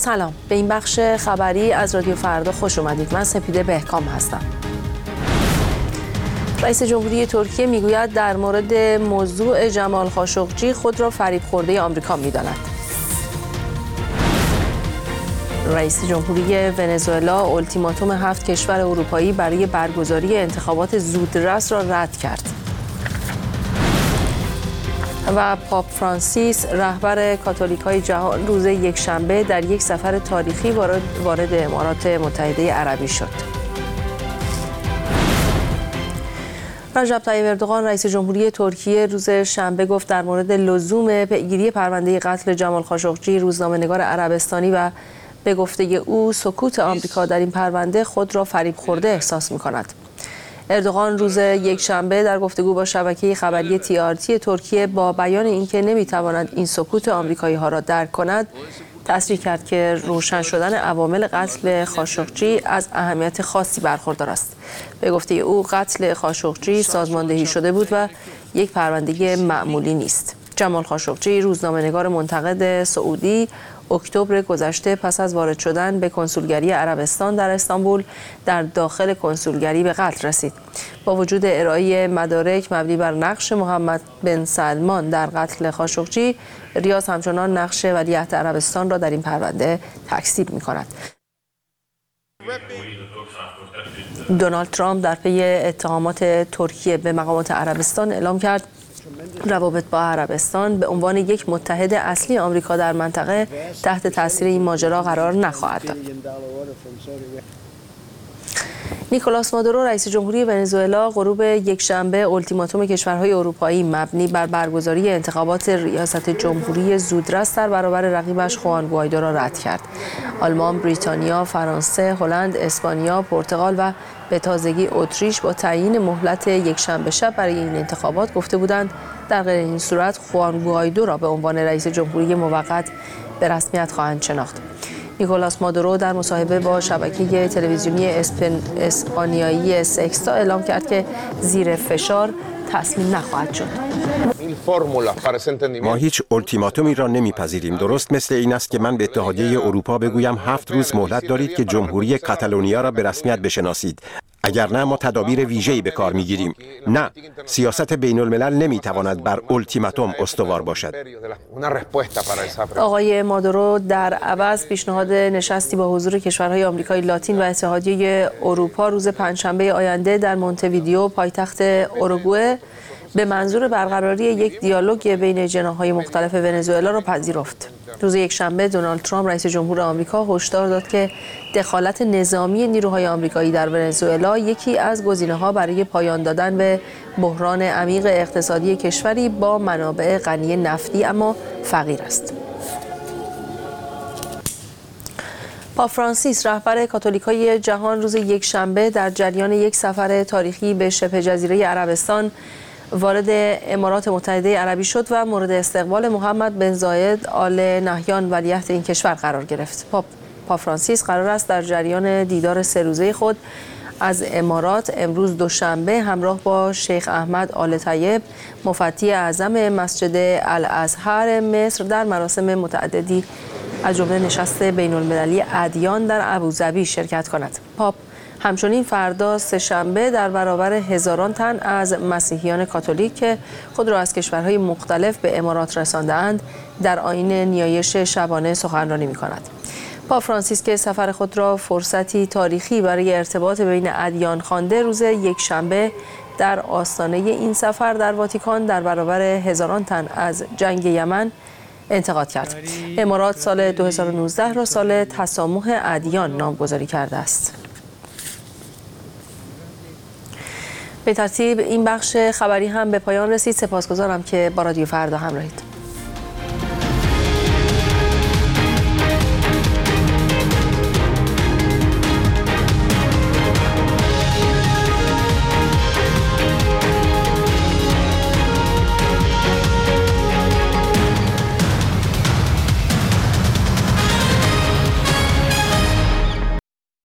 سلام، به این بخش خبری از رادیو فردا خوش اومدید. من سپیده بهکام هستم. رئیس جمهوری ترکیه میگوید در مورد موضوع جمال خاشقجی خود را فریب خورده آمریکا میداند. رئیس جمهوری ونزوئلا التیماتوم 7 کشور اروپایی برای برگزاری انتخابات زودرس را رد کرد. و پاپ فرانسیس رهبر کاتولیک‌های جهان روز یکشنبه در یک سفر تاریخی وارد امارات متحده عربی شد. رجب طیب اردوغان رئیس جمهوری ترکیه روز شنبه گفت در مورد لزوم پیگیری پرونده قتل جمال خاشقجی روزنامه‌نگار عربستانی و به گفته او سکوت آمریکا در این پرونده خود را فریب خورده احساس می‌کند. اردوغان روز یکشنبه در گفتگو با شبکه خبری TRT ترکیه با بیان اینکه نمی‌تواند این سکوت آمریکایی‌ها را درک کند، تصریح کرد که روشن شدن عوامل قتل خاشقجی از اهمیت خاصی برخوردار است. به گفته او قتل خاشقجی سازماندهی شده بود و یک پرونده معمولی نیست. جمال خاشقجی روزنامه‌نگار منتقد سعودی اکتبر گذشته پس از وارد شدن به کنسولگری عربستان در استانبول در داخل کنسولگری به قتل رسید. با وجود ارائه مدارک مبنی بر نقش محمد بن سلمان در قتل خاشقجی، ریاض همچنان نقش ولیعهد عربستان را در این پرونده تکذیب می‌کند. دونالد ترامپ در پی اتهامات ترکیه به مقامات عربستان اعلام کرد روابط با عربستان به عنوان یک متحد اصلی آمریکا در منطقه تحت تاثیر این ماجرا قرار نخواهد داد. نیکولاس مادورو رئیس جمهوری ونزوئلا غروب یکشنبه التیماتوم کشورهای اروپایی مبنی بر برگزاری انتخابات ریاست جمهوری زودرس در برابر رقیبش خوان گوایدو را رد کرد. آلمان، بریتانیا، فرانسه، هلند، اسپانیا، پرتغال و به تازگی اتریش با تعیین مهلت یکشنبه شب برای این انتخابات گفته بودند در غیر این صورت خوان گوایدو را به عنوان رئیس جمهوری موقت به رسمیت خواهند شناخت. نیکولاس مادورو در مصاحبه با شبکه تلویزیونی اسپانیایی سکستا اعلام کرد که زیر فشار تصمیم نخواهد شد. ما هیچ التیماتومی را نمیپذیریم. درست مثل این است که من به اتحادیه اروپا بگویم 7 روز مهلت دارید که جمهوری کاتالونیا را به رسمیت بشناسید. اگر نه ما تدابیر ویژه‌ای به کار می‌گیریم. نه، سیاست بین الملل نمی‌تواند بر التیماتوم استوار باشد. آقای مادورو در عوض پیشنهاد نشستی با حضور کشورهای آمریکای لاتین و اتحادیه اروپا روز پنجشنبه آینده در مونته‌ویدئو پایتخت اوروگوئه به منظور برقراری یک دیالوگ بین جناح‌های مختلف ونزوئلا را پذیرفت. روز یکشنبه دونالد ترامپ رئیس جمهور آمریکا هشدار داد که دخالت نظامی نیروهای آمریکایی در ونزوئلا یکی از گزینه‌ها برای پایان دادن به بحران عمیق اقتصادی کشوری با منابع غنی نفتی اما فقیر است. پاپ فرانسیس رهبر کاتولیک‌های جهان روز یکشنبه در جریان یک سفر تاریخی به شبه جزیره عربستان وارد امارات متحده عربی شد و مورد استقبال محمد بن زاید آل نهیان ولیعهد این کشور قرار گرفت. پاپ فرانسیس قرار است در جریان دیدار 3 روزه خود از امارات امروز دوشنبه همراه با شیخ احمد آل طیب مفتی اعظم مسجد الازهر مصر در مراسم متعددی از جمله نشست بین المللی ادیان در ابوظبی شرکت کند. پاپ همچنین فردا سه‌شنبه در برابر هزاران تن از مسیحیان کاتولیک که خود را از کشورهای مختلف به امارات رسانده‌اند در آیین نیایش شبانه سخنرانی می‌کند. پاپ فرانسیس که سفر خود را فرصتی تاریخی برای ارتباط بین ادیان خوانده، روز یکشنبه در آستانه این سفر در واتیکان در برابر هزاران تن از جنگ یمن انتقاد کرد. امارات سال 2019 را سال تسامح ادیان نامگذاری کرده است. به ترتیب این بخش خبری هم به پایان رسید. سپاسگزارم که با رادیو فردا همراهید.